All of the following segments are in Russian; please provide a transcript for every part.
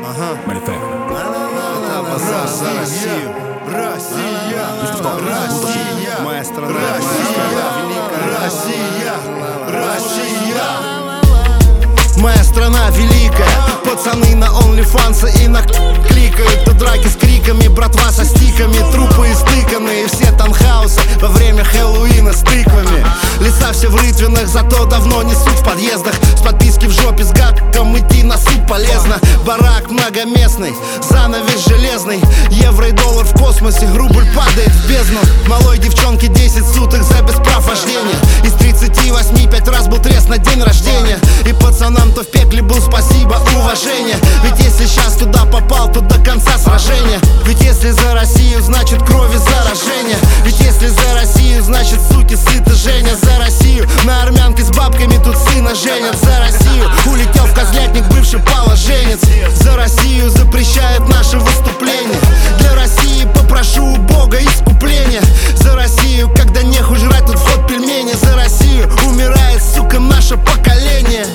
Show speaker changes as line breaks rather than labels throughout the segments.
Манифест.
Это базар за Россию. Россия, Россия, моя страна, Россия, Россия. Моя страна великая, пацаны на OnlyFans и на кликают. Тут драки с криками, братва со стиками, трупы истыканные, все танхаусы во время Хэллоуина с тыквами. Леса все в рытвинах, зато давно несут в подъездах. С подписки в жопе, с гаком идти на суд полезно. Барак многоместный, занавес железный, евро и доллар в космосе, рубль падает в бездну. Малой девчонке 10 суток за без прав вождения. Из 38 5 раз был трест на день рождения. И пацанам то в пекле был спасибо, уважение. Ведь если сейчас туда попал, то до конца сражения. Ведь если за Россию, значит крови заражение. Ведь если за Россию, значит суки сыты Женя. За Россию на армянке с бабками тут сына женят. За Россию улетел в Козлятник бывший положенец. За Россию запрещают наши выступления. Для России попрошу у Бога искупления. За Россию, когда нехуй жрать, тут вход пельмени. За Россию умирает, сука, наше поколение.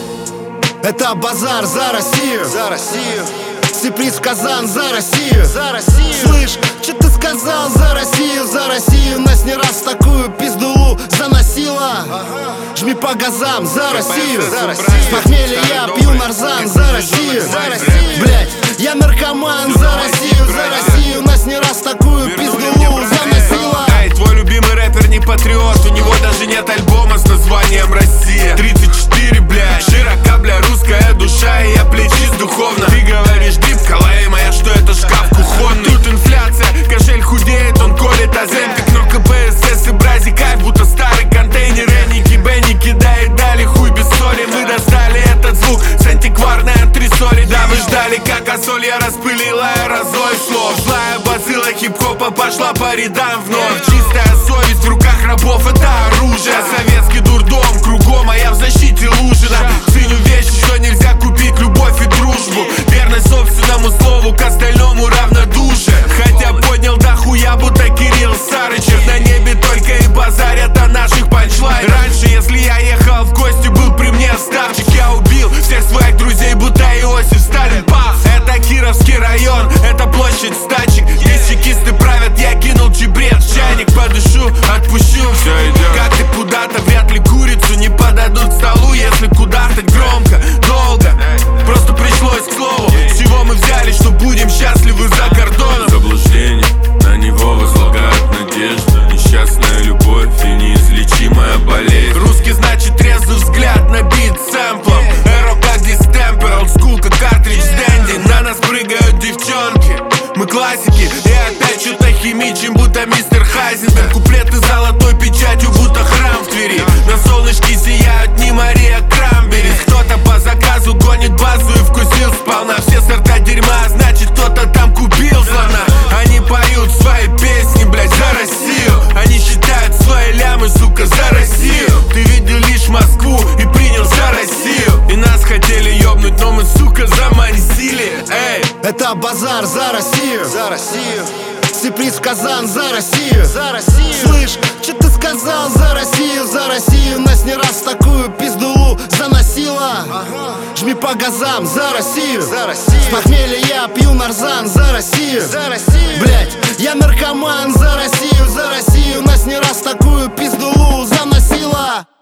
Это базар за Россию, за Россию. Сюрприз в Казан за Россию, за Россию. Слышь, что ты сказал за Россию, за Россию? Нас не раз в такую пиздулу заносила. Жми по газам за Россию, за Россию. С похмелья я пью нарзан за Россию, за Россию. Блять, я наркоман за Россию, за Россию. Нас не раз в такую пиздулу заносила.
Эй, твой любимый рэпер не патриот, у него даже нет альбома с названием «Россия». 34, блядь, широка, бля, русская душа, и я плечист духовно. Ты говоришь, дип, калай моя, что это шкаф кухонный. Тут инфляция, кошель худеет, он колет азем, как кнопка ПСС и брази, кайф, будто старый контейнер. Эники, бенники, да и дали хуй без соли. Мы достали этот звук с антикварной антресоли. Да, вы ждали, как соль, я распылила аэрозоль слов. Злая бацилла хип-хопа пошла по рядам вновь. Чистая совесть в руках рабов, это оружие. Советский дурдом кругом, а я в защите Лужина. Ценю вещи, что нельзя купить, любовь и дружбу. Верность собственному слову, к остальному равнодушие. Хотя поднял до хуя, будто Кирилл Сарычев. На небе только и базарят о наших панчлайнах. Раньше, если я ехал в гости, был при мне ставчик. Я убил всех своих друзей, будто Иосиф Сталин. Пах, это Кировский район, это площадь стачек. Здесь чекисты правят, я кинул чебрец в чайник. Подышу, отпущу, все идет. Как ты куда-то, вряд ли курицу не подадут к столу. Если куда-то громко, долго, просто пришлось к слову. С чего мы взяли, что будем счастливы за кордоном?
Заблуждение, на него возлагают надежду. Несчастная любовь и неизлечимая болезнь.
Русский значит трезвый взгляд на бит сэмплом. Эро как дистемпер, олдскул как картридж с дэнди. На нас прыгают девчонки, мы классики. И опять что-то химичим, будто мистер Хайзенберг. Куплеты золотой печатью, будто храм в Твери. На солнышке сияют не Мария Крамбери. Кто-то по заказу гонит базу и вкусил сполна. Все сорта дерьма, значит кто-то там купил слона. Они поют свои песни, блядь, за Россию. Они считают свои лямы, сука, за Россию. Ты видел лишь Москву и принял за Россию. И нас хотели ёбнуть, но мы, сука, замансили. Эй,
это базар за Россию, за Россию. Сюрприз в Казан за Россию, за Россию. Слышь, что ты сказал за Россию, за Россию? Нас не раз в такую пиздулу заносила. Жми по газам за Россию, за Россию. С похмелья я пью нарзан за Россию, за Россию. Блять, я наркоман за Россию, за Россию. Нас не раз в такую пиздулу заносила.